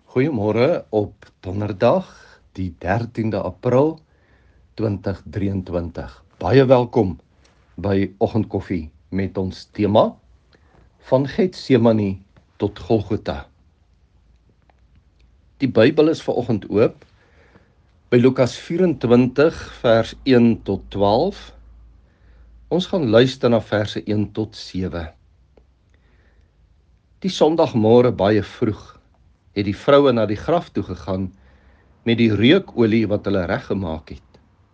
Goeiemôre op donderdag, die 13de April 2023. Baie welkom by Oggendkoffie met ons tema van Getsemane tot Golgotha. Die Bybel is vanoggend oop by Lukas 24 vers 1 tot 12. Ons gaan luister na verse 1 tot 7. Die Sondagmôre baie vroeg het die vroue na die graf toe gegaan met die reukolie wat hulle reggemaak het.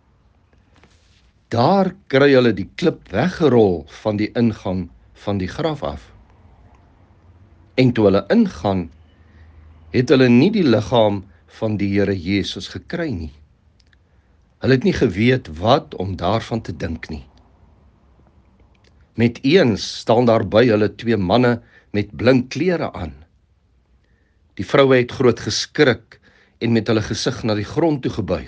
Daar kry hulle die klip weggerol van die ingang van die graf af. En toe hulle ingaan, het hulle nie die liggaam van die Here Jesus gekry nie. Hulle het nie geweet wat om daarvan te dink nie. Met eens staan daar by hulle 2 manne met blink klere aan. Die vroue het groot geskrik en met hulle gesig na die grond toe gebuig.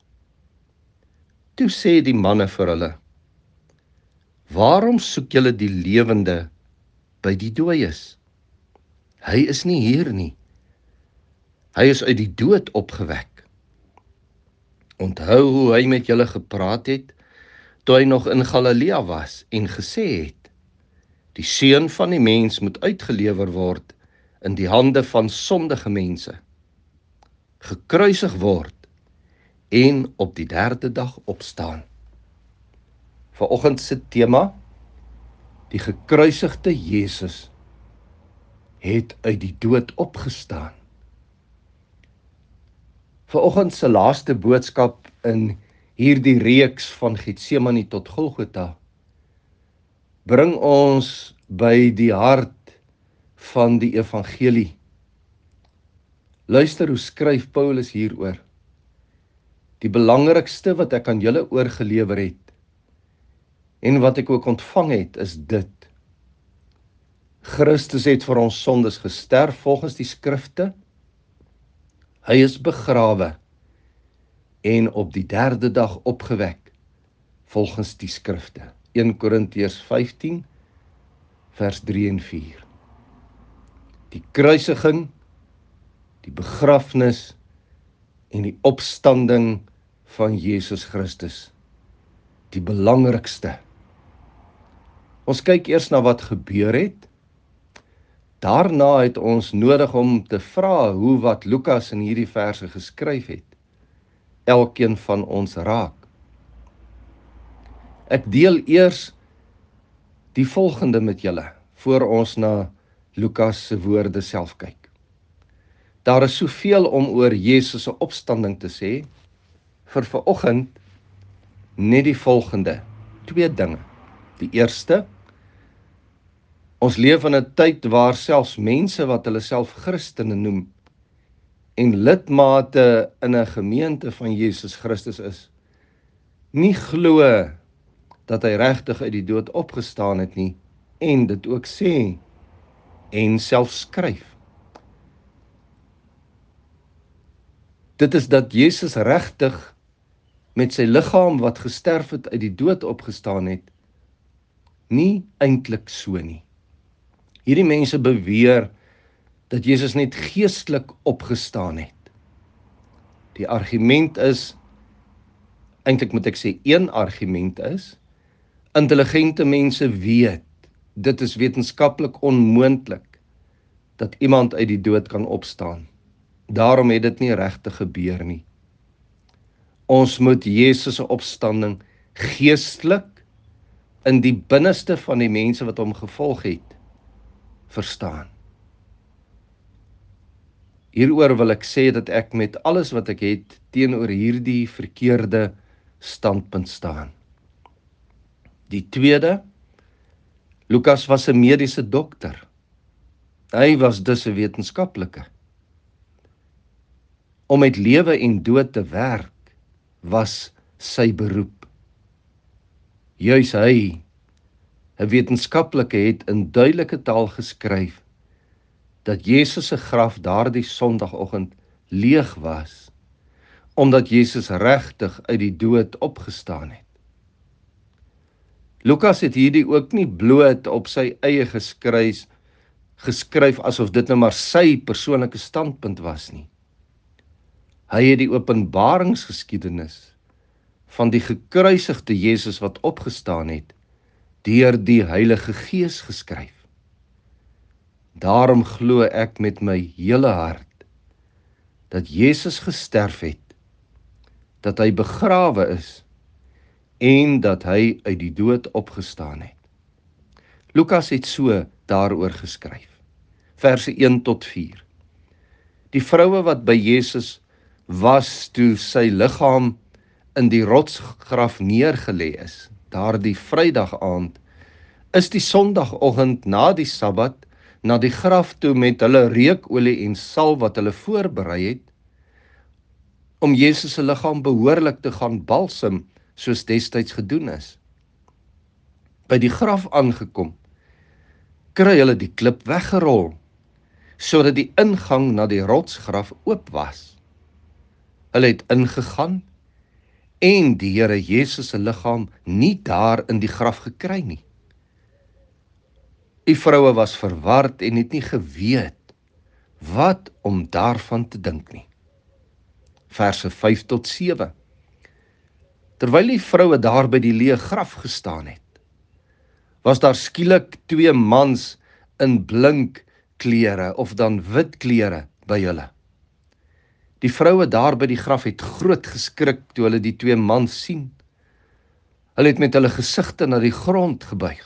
Toe sê die manne vir hulle: "Waarom soek julle die lewende by die dooies? Hy is nie hier nie. Hy is uit die dood opgewek. Onthou hoe hy met julle gepraat het toe hy nog in Galilea was en gesê het: Die seun van die mens moet uitgelewer word in die hande van sondige mense, gekruisig word en op die 3de dag opstaan." Vanoggend se tema: die gekruisigde Jesus het uit die dood opgestaan. Vanoggend se laaste boodskap in hierdie reeks van Getsemane tot Golgotha bring ons by die hart van die evangelie. Luister hoe skryf Paulus hieroor. Die belangrikste wat ek aan julle oorgelewer het en wat ek ook ontvang het, is dit: Christus het vir ons sondes gesterf volgens die skrifte. Hy is begrawe en op die 3de dag opgewek volgens die skrifte. 1 Korintiërs 15 vers 3 en 4. Die kruisiging, die begrafnis en die opstanding van Jesus Christus, die belangrikste. Ons kyk eers na wat gebeur het. Daarna het ons nodig om te vra hoe wat Lukas in hierdie verse geskryf het elkeen van ons raak. Ek deel eers die volgende met julle voor ons na Lukas se woorde self kyk. Daar is soveel om oor Jesus se opstanding te sê. Vir vanoggend net die volgende 2 dinge. Die eerste: ons leef in 'n tyd waar selfs mense wat hulle self Christene noem en lidmate in 'n gemeente van Jesus Christus is, nie glo dat hy regtig uit die dood opgestaan het nie, en dit ook sê en self skryf. Dit is dat Jesus regtig met sy liggaam wat gesterf het uit die dood opgestaan het, nie eintlik so nie. Hierdie mense beweer dat Jesus net geestelik opgestaan het. Die argument is, eintlik moet ek sê een argument is, intelligente mense weet, dit is wetenskaplik onmoontlik dat iemand uit die dood kan opstaan. Daarom het dit nie regtig gebeur nie. Ons moet Jesus se opstanding geestelik in die binneste van die mense wat hom gevolg het, verstaan. Hieroor wil ek sê dat ek met alles wat ek het teenoor hierdie verkeerde standpunt staan. Die tweede: Lukas was 'n mediese dokter. Hy was dus 'n wetenskaplike. Om met lewe en dood te werk was sy beroep. Juis hy, 'n wetenskaplike, het in duidelike taal geskryf dat Jesus se graf daardie Sondagoggend leeg was, omdat Jesus regtig uit die dood opgestaan het. Lukas het hierdie ook nie bloot op sy eie geskryf asof dit nou maar sy persoonlike standpunt was nie. Hy het die openbaringsgeskiedenis van die gekruisigde Jesus wat opgestaan het, deur die Heilige Gees geskryf. Daarom glo ek met my hele hart dat Jesus gesterf het, dat hy begrawe is en dat hy uit die dood opgestaan het. Lukas het so daaroor geskryf. Verse 1 tot 4. Die vroue wat by Jesus was toe sy liggaam in die rotsgraf neergelê is, daardie Vrydag aand, is die Sondagoggend na die Sabbat na die graf toe met hulle reukolie en salf wat hulle voorberei het, om Jesus se liggaam behoorlik te gaan balsem, soos destyds gedoen is. By die graf aangekom, kry hulle die klip weggerol, sodat die ingang na die rotsgraf oop was. Hulle het ingegaan en die Here Jesus se liggaam nie daar in die graf gekry nie. Die vroue was verward en het nie geweet wat om daarvan te dink nie. Verse 5 tot 7. Terwyl die vroue daar by die leë graf gestaan het, was daar skielik 2 mans in blink klere of dan wit klere by hulle. Die vroue daar by die graf het groot geskrik toe hulle die 2 mans sien. Hulle het met hulle gesigte na die grond gebuig.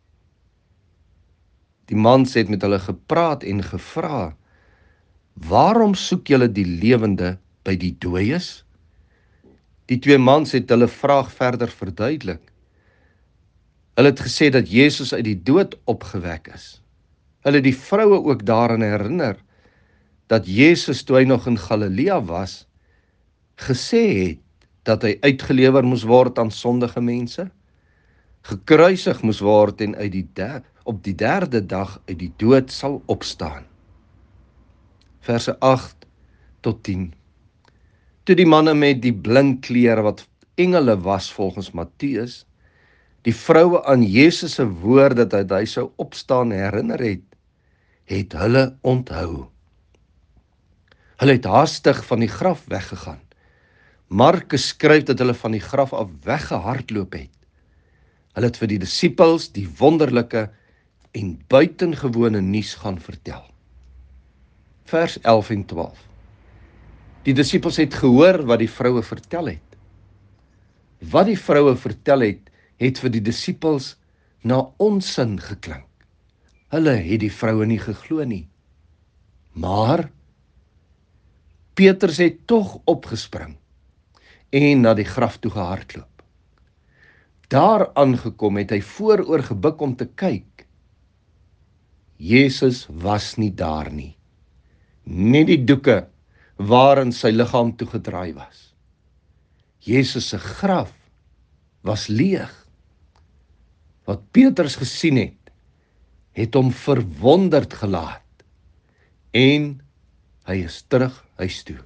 Die mans het met hulle gepraat en gevra, waarom soek julle die lewende by die dooies? Die 2 mans het hulle vraag verder verduidelik. Hulle het gesê dat Jesus uit die dood opgewek is. Hulle het die vroue ook daaraan herinner dat Jesus, toe hy nog in Galilea was, gesê het dat hy uitgelewer moes word aan sondige mense, gekruisig moes word en op die 3de dag uit die dood sal opstaan. Verse 8 tot 10. Toe die manne met die blink klere wat engele was volgens Matteus, die vroue aan Jesus se woord dat hy sou opstaan herinner het hulle onthou. Hulle het haastig van die graf weggegaan. Markus skryf dat hulle van die graf af weggehardloop het. Hulle het vir die disippels die wonderlike en buitengewone nuus gaan vertel. Vers 11 en 12. Die disippels het gehoor wat die vroue vertel het. Wat die vroue vertel het vir die disippels na onsin geklink. Hulle het die vroue nie geglo nie. Maar Petrus het tog opgespring en na die graf toe gehardloop. Daar aangekom het hy vooroor gebuk om te kyk. Jesus was nie daar nie. Net die doeke waarin sy liggaam toegedraai was. Jesus se graf was leeg. Wat Petrus gesien het hom verwonderd gelaat en hy is terug huis toe.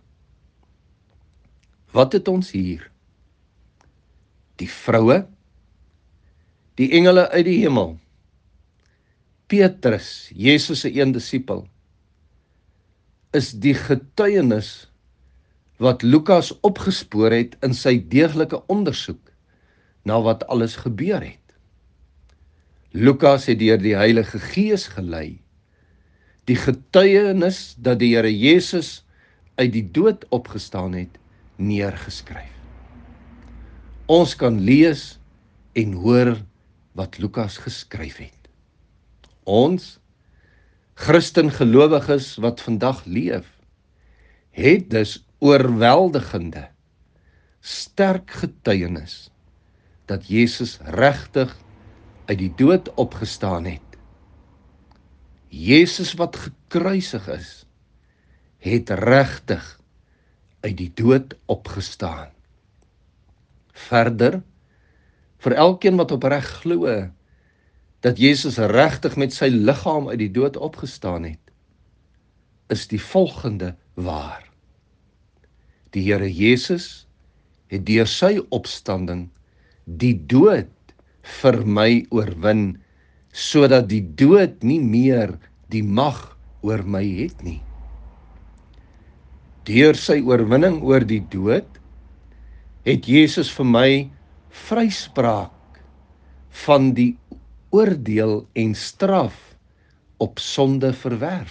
Wat het ons hier? Die vroue, die engele uit die hemel, Petrus, Jesus se een disipel, is die getuienis wat Lukas opgespoor het in sy deeglike ondersoek na wat alles gebeur het. Lukas het deur die Heilige Gees gelei, die getuienis dat die Here Jesus uit die dood opgestaan het, neergeskryf. Ons kan lees en hoor wat Lukas geskryf het. Ons, Christen gelowiges wat vandag leef, het dus oorweldigende, sterk getuienis dat Jesus regtig uit die dood opgestaan het. Jesus wat gekruisig is, het regtig uit die dood opgestaan. Verder, vir elkeen wat opreg glo dat Jesus regtig met sy liggaam uit die dood opgestaan het, is die volgende waar. Die Here Jesus het deur sy opstanding die dood vir my oorwin, sodat die dood nie meer die mag oor my het nie. Deur sy oorwinning oor die dood, het Jesus vir my vryspraak van die oordeel en straf op sonde verwerf.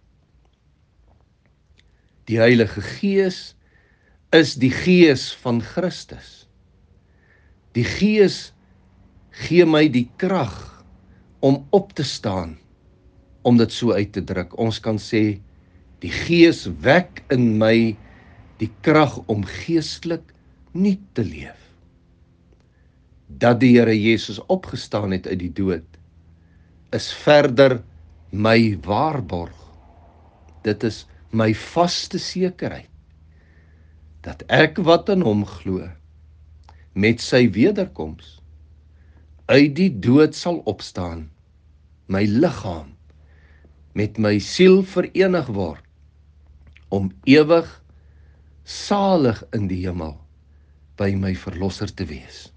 Die Heilige Gees is die Gees van Christus. Die Gees gee my die krag om op te staan, om dit so uit te druk. Ons kan sê, die Gees wek in my die krag om geestelik nuut te leef. Dat die Here Jesus opgestaan het uit die dood, is verder my waarborg. Dit is my vaste sekerheid, dat ek wat in hom glo, met sy wederkoms, uit die dood sal opstaan, my liggaam met my siel verenig word, om ewig salig in die hemel by my verlosser te wees.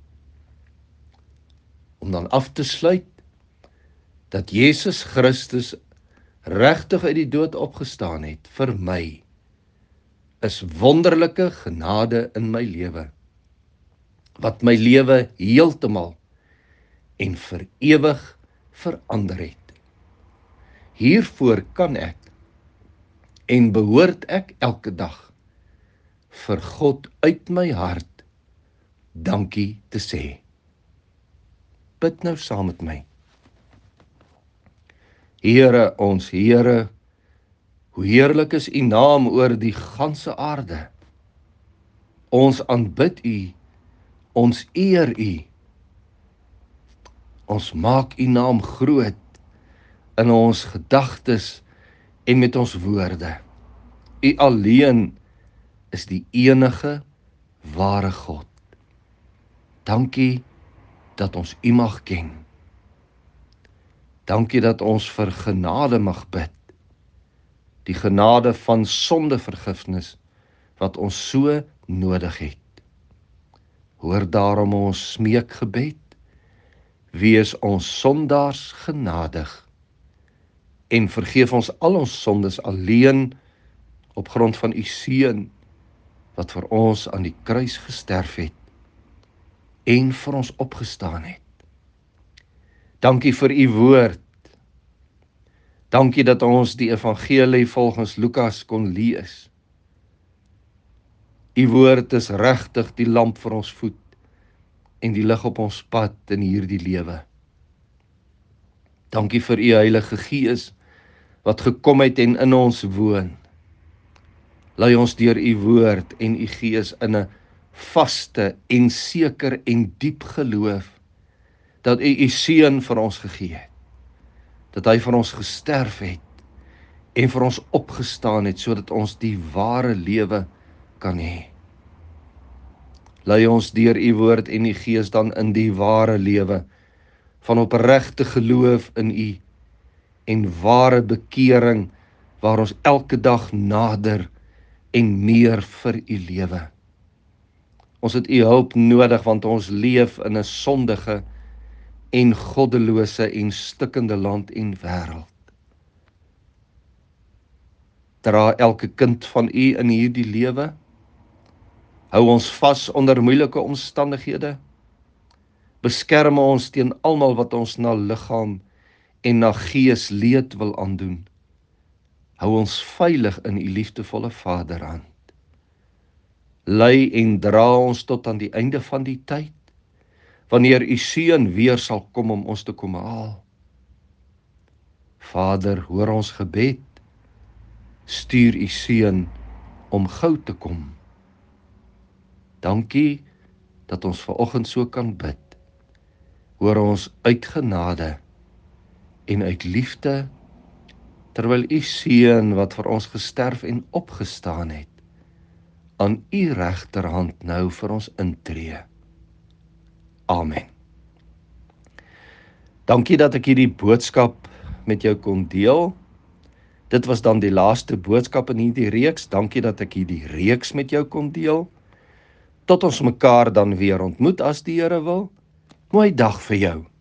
Om dan af te sluit, dat Jesus Christus regtig uit die dood opgestaan het vir my, is wonderlike genade in my lewe, wat my lewe heeltemal en vir ewig verander het. Hiervoor kan ek en behoort ek elke dag vir God uit my hart dankie te sê. Bid nou saam met my. Here, ons Here, hoe heerlik is U naam oor die ganse aarde. Ons aanbid U, ons eer U. Ons maak U naam groot in ons gedagtes en met ons woorde. U alleen is die enige ware God. Dankie dat ons U mag ken. Dankie dat ons vir genade mag bid. Die genade van sondevergifnis wat ons so nodig het. Hoor daarom ons smeekgebed. Wees ons sondaars genadig en vergeef ons al ons sondes alleen op grond van U seun wat vir ons aan die kruis gesterf het en vir ons opgestaan het. Dankie vir U woord. Dankie dat ons die evangelie volgens Lukas kon lees. U woord is regtig die lamp vir ons voet en die lig op ons pad in hierdie lewe. Dankie vir U Heilige Gees wat gekom het en in ons woon. Lei ons deur U woord en U Gees in 'n vaste en seker en diep geloof dat U seun vir ons gegee het. Dat hy vir ons gesterf het en vir ons opgestaan het sodat ons die ware lewe kan hê. Lei ons deur U woord en U Gees dan in die ware lewe van opregte geloof in U en ware bekering waar ons elke dag nader en meer vir U lewe. Ons het U hulp nodig want ons leef in 'n sondige en goddelose en stikkende land en wêreld. Dra elke kind van U in hierdie lewe. Hou ons vas onder moeilike omstandighede. Beskerm ons teen almal wat ons na liggaam en na gees leed wil aandoen. Hou ons veilig in U liefdevolle Vaderhand. Lei en dra ons tot aan die einde van die tyd, wanneer U seun weer sal kom om ons te kom haal. Vader, hoor ons gebed. Stuur U seun om gou te kom. Dankie dat ons vanoggend so kan bid. Hoor ons uit genade en uit liefde, terwyl U seun wat vir ons gesterf en opgestaan het, aan U regterhand nou vir ons intree. Amen. Dankie dat ek hierdie boodskap met jou kon deel. Dit was dan die laaste boodskap in hierdie reeks. Dankie dat ek hierdie reeks met jou kon deel. Tot ons mekaar dan weer ontmoet as die Here wil. Mooi dag vir jou.